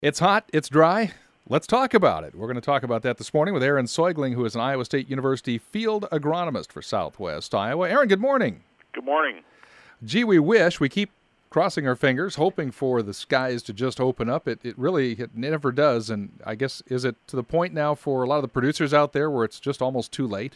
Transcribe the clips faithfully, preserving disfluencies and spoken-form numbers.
It's hot, it's dry. Let's talk about it. We're going to talk about that this morning with Aaron Soigling, who is an Iowa State University field agronomist for Southwest Iowa. Aaron, good morning. Good morning. Gee, we wish. We keep crossing our fingers, hoping for the skies to just open up. It it really it never does, and I guess, is it to the point now for a lot of the producers out there where it's just almost too late?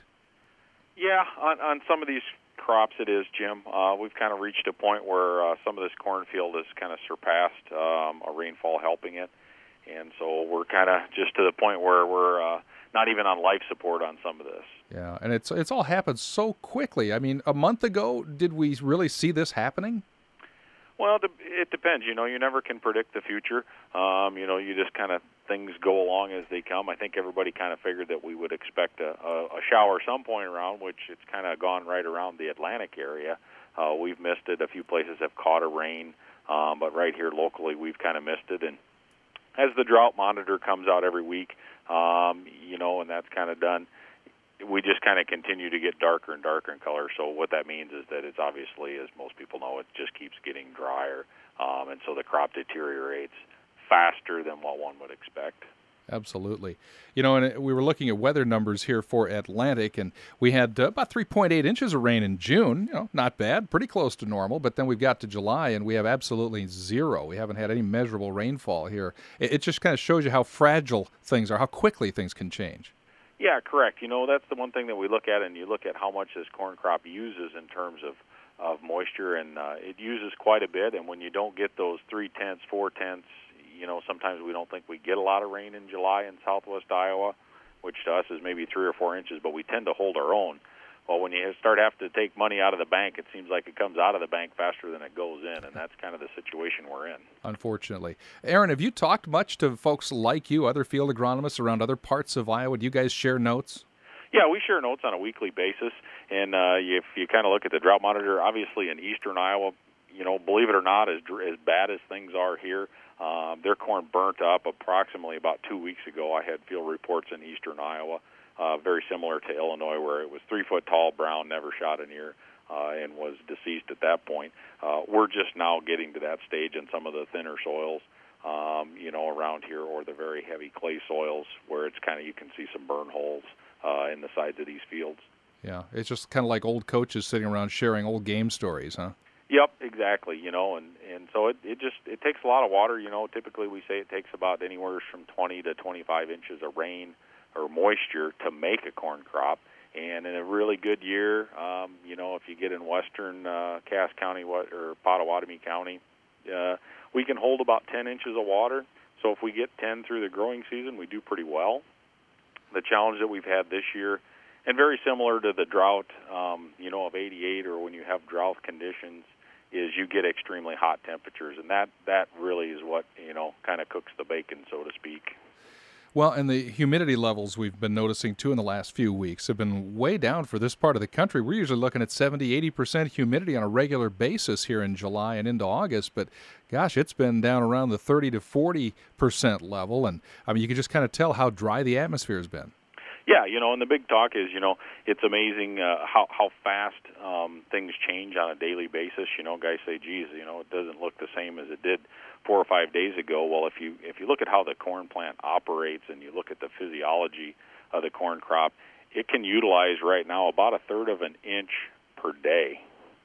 Yeah, on, on some of these crops it is, Jim. Uh, we've kind of reached a point where uh, some of this cornfield has kind of surpassed um, a rainfall helping it, and so we're kind of just to the point where we're uh, not even on life support on some of this. Yeah, and it's it's all happened so quickly. I mean, a month ago, did we really see this happening? Well, it depends. You know, you never can predict the future. Um, you know, you just kind of, things go along as they come. I think everybody kind of figured that we would expect a, a, a shower some point around, which it's kind of gone right around the Atlantic area. Uh, we've missed it. A few places have caught a rain, um, but right here locally we've kind of missed it. And as the drought monitor comes out every week, um, you know, and that's kind of done, we just kind of continue to get darker and darker in color. So what that means is that it's obviously, as most people know, it just keeps getting drier, um, and so the crop deteriorates faster than what one would expect. Absolutely. You know, and we were looking at weather numbers here for Atlantic, and we had uh, about three point eight inches of rain in June. You know, not bad, pretty close to normal, but then we've got to July, and we have absolutely zero. We haven't had any measurable rainfall here. It, it just kind of shows you how fragile things are, how quickly things can change. Yeah, correct. You know, that's the one thing that we look at, and you look at how much this corn crop uses in terms of, of moisture, and uh, it uses quite a bit, and when you don't get those three-tenths, four-tenths, you know, sometimes we don't think we get a lot of rain in July in southwest Iowa, which to us is maybe three or four inches, but we tend to hold our own. Well, when you start having to take money out of the bank, it seems like it comes out of the bank faster than it goes in, and that's kind of the situation we're in. Unfortunately. Aaron, have you talked much to folks like you, other field agronomists around other parts of Iowa? Do you guys share notes? Yeah, we share notes on a weekly basis, and uh, if you kind of look at the drought monitor, obviously in eastern Iowa, you know, believe it or not, as, as bad as things are here, um, their corn burnt up approximately about two weeks ago. I had field reports in eastern Iowa. Uh, very similar to Illinois, where it was three foot tall, brown, never shot an ear, uh, and was deceased at that point. Uh, we're just now getting to that stage in some of the thinner soils, um, you know, around here, or the very heavy clay soils, where it's kind of, you can see some burn holes uh, in the sides of these fields. Yeah, it's just kind of like old coaches sitting around sharing old game stories, huh? Yep, exactly. You know, and and so it it just it takes a lot of water. You know, typically we say it takes about anywhere from twenty to twenty-five inches of rain or moisture to make a corn crop. And in a really good year, um, you know, if you get in western uh, Cass County or Pottawatomie County, uh, we can hold about ten inches of water. So if we get ten through the growing season, we do pretty well. The challenge that we've had this year, and very similar to the drought, um, you know, of eighty-eight, or when you have drought conditions, is you get extremely hot temperatures, and that, that really is what, you know, kind of cooks the bacon, so to speak. Well, and the humidity levels we've been noticing, too, in the last few weeks have been way down for this part of the country. We're usually looking at seventy, eighty percent humidity on a regular basis here in July and into August, but gosh, it's been down around the thirty to forty percent level, and I mean, you can just kind of tell how dry the atmosphere has been. Yeah, you know, and the big talk is, you know, it's amazing uh, how how fast um, things change on a daily basis. You know, guys say, geez, you know, it doesn't look the same as it did four or five days ago. Well, if you if you look at how the corn plant operates and you look at the physiology of the corn crop, it can utilize right now about a third of an inch per day.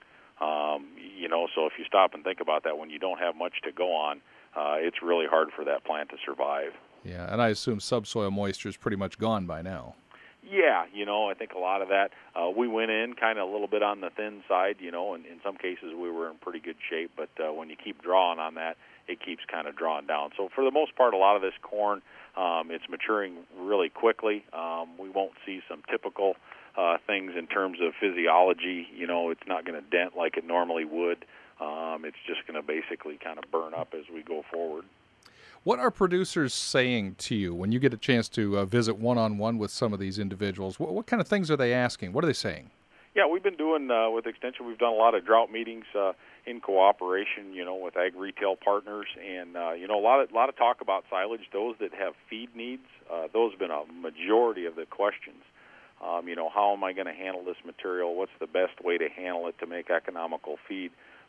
Um, you know, so if you stop and think about that, when you don't have much to go on, uh, it's really hard for that plant to survive. Yeah, and I assume subsoil moisture is pretty much gone by now. Yeah, you know, I think a lot of that, uh, we went in kind of a little bit on the thin side, you know, and in some cases we were in pretty good shape, but uh, when you keep drawing on that, it keeps kind of drawing down. So for the most part, a lot of this corn, um, it's maturing really quickly. Um, we won't see some typical uh, things in terms of physiology. You know, it's not going to dent like it normally would. Um, it's just going to basically kind of burn up as we go forward. What are producers saying to you when you get a chance to uh, visit one-on-one with some of these individuals? What, what kind of things are they asking? What are they saying? Yeah, we've been doing, uh, with Extension, we've done a lot of drought meetings uh, in cooperation, you know, with ag retail partners. And, uh, you know, a lot of, lot of talk about silage. Those that have feed needs, uh, those have been a majority of the questions. Um, you know, how am I going to handle this material? What's the best way to handle it to make economical feed?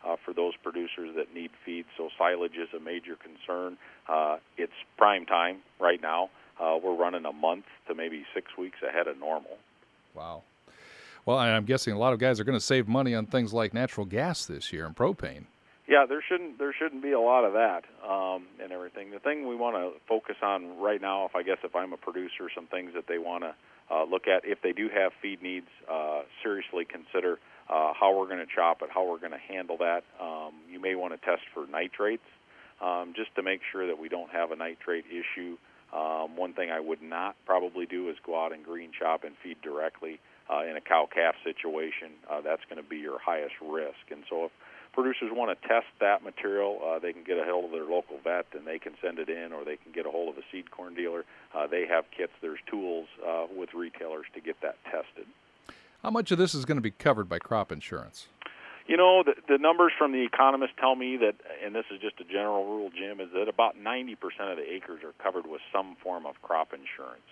uh, for those producers that need feed. So silage is a major concern. Uh, it's prime time right now. Uh, we're running a month to maybe six weeks ahead of normal. Wow. Well, I'm guessing a lot of guys are going to save money on things like natural gas this year and propane. Yeah, there shouldn't there shouldn't be a lot of that um, and everything. The thing we want to focus on right now, if I guess if I'm a producer, some things that they want to uh, look at if they do have feed needs, uh, seriously consider uh, how we're going to chop it, how we're going to handle that. Um, you may want to test for nitrates um, just to make sure that we don't have a nitrate issue. Um, one thing I would not probably do is go out and green chop and feed directly uh, in a cow-calf situation. Uh, that's going to be your highest risk. And so if producers want to test that material, uh, they can get a hold of their local vet and they can send it in, or they can get a hold of a seed corn dealer. Uh, they have kits. There's tools uh, with retailers to get that tested. How much of this is going to be covered by crop insurance? You know, the, the numbers from the economists tell me that, and this is just a general rule, Jim, is that about ninety percent of the acres are covered with some form of crop insurance.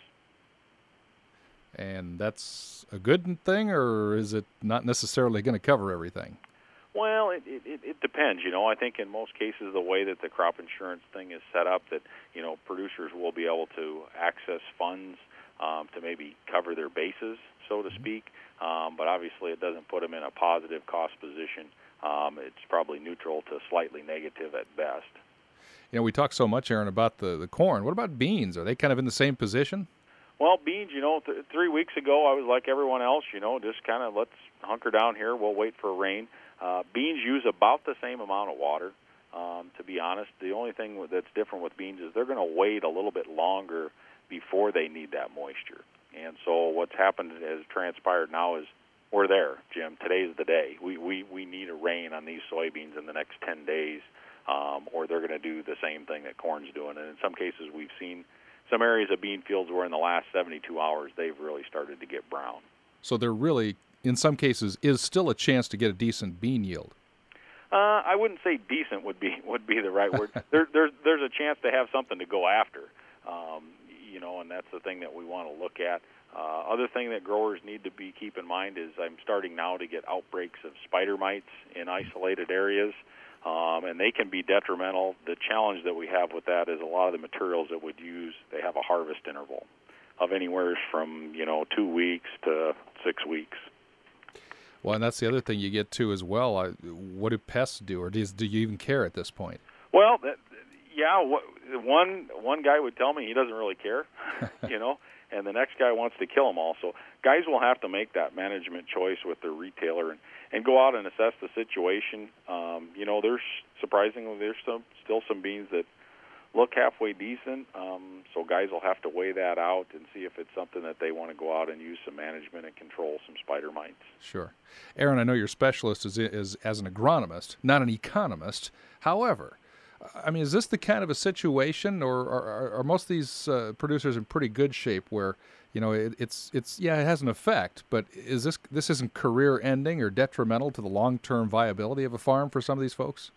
And that's a good thing, or is it not necessarily going to cover everything? Well, it, it, it depends. You know, I think in most cases the way that the crop insurance thing is set up, that, you know, producers will be able to access funds um, to maybe cover their bases, so to speak. Um, but obviously it doesn't put them in a positive cost position. Um, it's probably neutral to slightly negative at best. You know, we talk so much, Aaron, about the, the corn. What about beans? Are they kind of in the same position? Well, beans, you know, th- three weeks ago I was like everyone else, you know, just kind of let's hunker down here. We'll wait for rain. Uh, beans use about the same amount of water, um, to be honest. The only thing that's different with beans is they're going to wait a little bit longer before they need that moisture. And so what's happened has transpired now is we're there, Jim. Today's the day. We we, we need a rain on these soybeans in the next ten days, um, or they're going to do the same thing that corn's doing. And in some cases we've seen some areas of bean fields where in the last seventy-two hours they've really started to get brown. So there really, in some cases, is still a chance to get a decent bean yield. Uh, I wouldn't say decent would be would be the right word. there, there's there's a chance to have something to go after, um, you know, and that's the thing that we want to look at. Uh, other thing that growers need to be keep in mind is I'm starting now to get outbreaks of spider mites in isolated areas, um, and they can be detrimental. The challenge that we have with that is a lot of the materials that would use, they have a harvest interval of anywhere from, you know, two weeks to six weeks. Well, and that's the other thing you get to as well. Uh, what do pests do, or does, do you even care at this point? Well, that, yeah, what, one one guy would tell me he doesn't really care, you know, and the next guy wants to kill them all. So guys will have to make that management choice with their retailer and, and go out and assess the situation. Um, you know, there's surprisingly there's some still some beans that look halfway decent, um, so guys will have to weigh that out and see if it's something that they want to go out and use some management and control some spider mites. Sure. Aaron, I know your specialist is, is as an agronomist, not an economist. However, I mean, is this the kind of a situation, or are, are most of these uh, producers in pretty good shape where, you know, it, it's, it's yeah, it has an effect, but is this this isn't career-ending or detrimental to the long-term viability of a farm for some of these folks?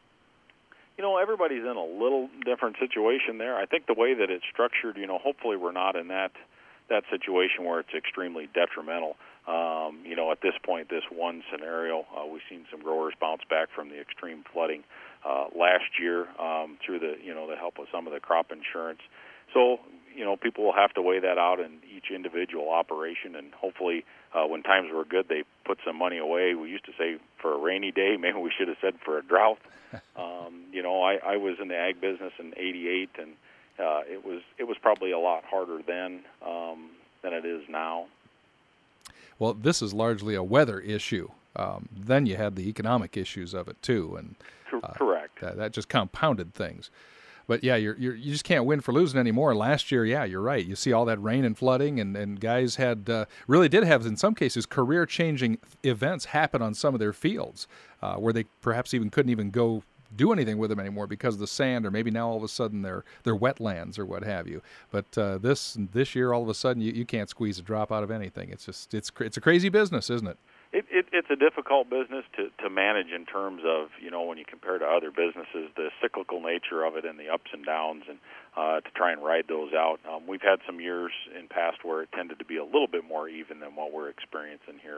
You know, everybody's in a little different situation there. I think the way that it's structured, you know, hopefully we're not in that that situation where it's extremely detrimental. Um, you know, at this point, this one scenario, uh, we've seen some growers bounce back from the extreme flooding uh, last year um, through the, you know, the help of some of the crop insurance. So, you know, people will have to weigh that out in each individual operation, and hopefully uh, when times were good, they put some money away. We used to say for a rainy day, maybe we should have said for a drought. Um, you know, I, I was in the ag business in eighty-eight, and uh, it was it was probably a lot harder then um, than it is now. Well, this is largely a weather issue. Um, then you had the economic issues of it too, and uh, correct. That, that just compounded things. But yeah, you're, you're, you just can't win for losing anymore. Last year, yeah, you're right. You see all that rain and flooding, and, and guys had uh, really did have, in some cases, career-changing events happen on some of their fields uh, where they perhaps even couldn't even go do anything with them anymore because of the sand, or maybe now all of a sudden they're, they're wetlands or what have you. But uh, this this year, all of a sudden, you, you can't squeeze a drop out of anything. It's just it's it's a crazy business, isn't it? It, it, it's a difficult business to, to manage in terms of, you know, when you compare to other businesses, the cyclical nature of it and the ups and downs, and uh, to try and ride those out. Um, we've had some years in past where it tended to be a little bit more even than what we're experiencing here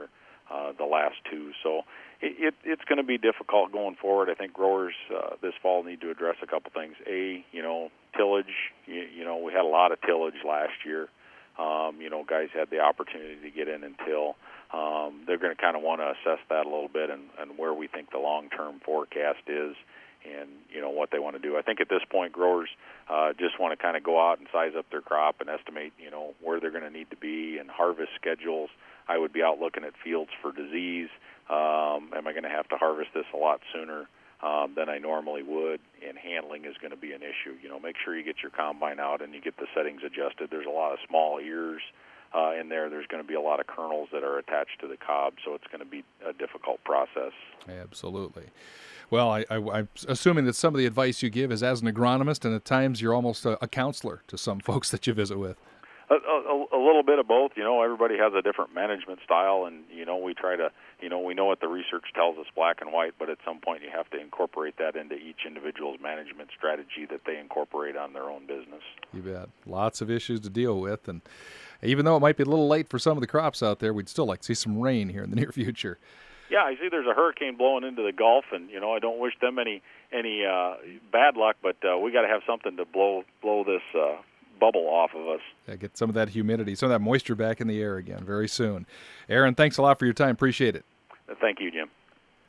uh, the last two. So it, it, it's going to be difficult going forward. I think growers uh, this fall need to address a couple things. A, you know, tillage. You, you know, we had a lot of tillage last year. Um, you know, guys had the opportunity to get in and till. Um, they're going to kind of want to assess that a little bit and, and where we think the long-term forecast is and, you know, what they want to do. I think at this point growers uh, just want to kind of go out and size up their crop and estimate, you know, where they're going to need to be and harvest schedules. I would be out looking at fields for disease. Um, am I going to have to harvest this a lot sooner um, than I normally would? And handling is going to be an issue. You know, make sure you get your combine out and you get the settings adjusted. There's a lot of small ears uh, in there. There's going to be a lot of kernels that are attached to the cob, so it's going to be a difficult process. Absolutely. Well, I, I, I'm assuming that some of the advice you give is as an agronomist, and at times you're almost a, a counselor to some folks that you visit with. A, a, a little bit of both. You know, everybody has a different management style, and, you know, we try to, you know, we know what the research tells us black and white, but at some point you have to incorporate that into each individual's management strategy that they incorporate on their own business. You bet. Lots of issues to deal with, and even though it might be a little late for some of the crops out there, we'd still like to see some rain here in the near future. Yeah, I see there's a hurricane blowing into the Gulf, and, you know, I don't wish them any any uh, bad luck, but uh, we got to have something to blow blow this uh, bubble off of us. Yeah, get some of that humidity, some of that moisture back in the air again very soon. Aaron, thanks a lot for your time. Appreciate it. Thank you, Jim.